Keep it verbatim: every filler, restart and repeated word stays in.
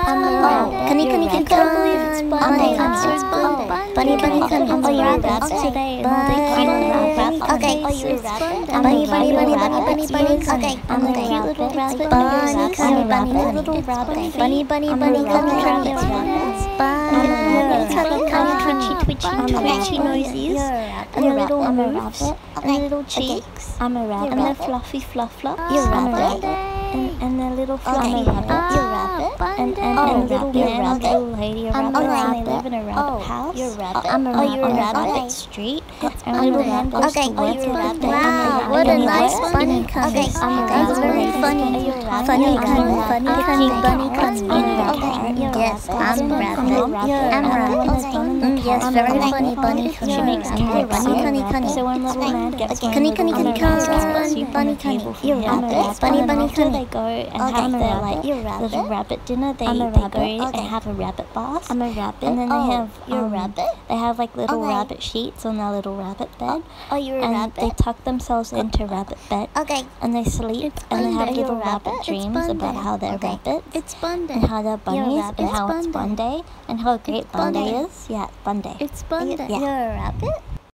I'm a rabbit. Bunny, bunny, bunny, bunny, bunny, bunny, bunny, Oh, you're a rabbit today. Okay. Oh, you're a rabbit. Bunny, bunny, bunny, bunny, bunny, bunny. Okay. I'm a Okay. cute little rabbit. Bunny, bunny, bunny, bunny. Little rabbit. Bunny, bunny, I'm a bunny, bunny, rabbit. bunny. I'm a rabbit. Bunny, I'm a bunny, rabbit. bunny, Twitchy, twitchy, bunny. twitchy Okay. noises. And You're the a little rabbit. I'm a moves. rabbit. And the little cheeks. I'm a rabbit. And the fluffy fluff fluff. You're a I'm a rabbit. rabbit. And, and the little fluffy Okay. rabbit. You're a rabbit. And, and, Oh, and little you're a man and rabbit. little lady are I'm a rabbits, and rabbit. they live in a rabbit Oh, house. you're a rabbit. I'm a Oh, rabbit. you're a on a rabbit. rabbit street. And I'm a little a man rabbit. goes Okay. to Oh, work you're a every rabbit. day. Wow, what And a he nice works. bunny Okay, cousin. I'm a That's rabbit. very Rabbit. funny. Are you a rabbit? Funny I'm a cousin. rabbit. Funny Okay. cousin. Okay. Bunny Okay. cousin. I'm a rabbit. Okay. You're a Yes, rabbit. I'm a I'm a rabbit. rabbit. I'm a And rabbit. when they're done in the Mm, yes, car, very I'm a funny. rabbit. Bunny She cousin. makes Bunny, cakes. bunny, bunny, So bunny. when little man gets one Bunny, little bunny, bunny, rabbit bunny, starts bunny, sweeping bunny, the table bunny. for You're a him. rabbit. Bunny, And bunny, after bunny. they go and Okay. have their I'm a like You're a little rabbit. rabbit dinner, they I'm a they go rabbit. and Okay. have a rabbit bath. I'm a rabbit. And then they Oh, have you're a um, rabbit? they have like little Okay. rabbit sheets on their little rabbit bed. Oh, you're a And rabbit. they tuck themselves into rabbit bed. Okay. And they sleep It's and they have Bunday. little You're a rabbit rabbit? It's dreams about Bunday. how they're Okay. rabbits. It's Bunday. And how they're You're a bunnies rabbit? and how It's it's Bunday. Bunday and how great It's Bunday Bunday. is. Yeah, Bunday. It's Bunday. Yeah. You're a rabbit?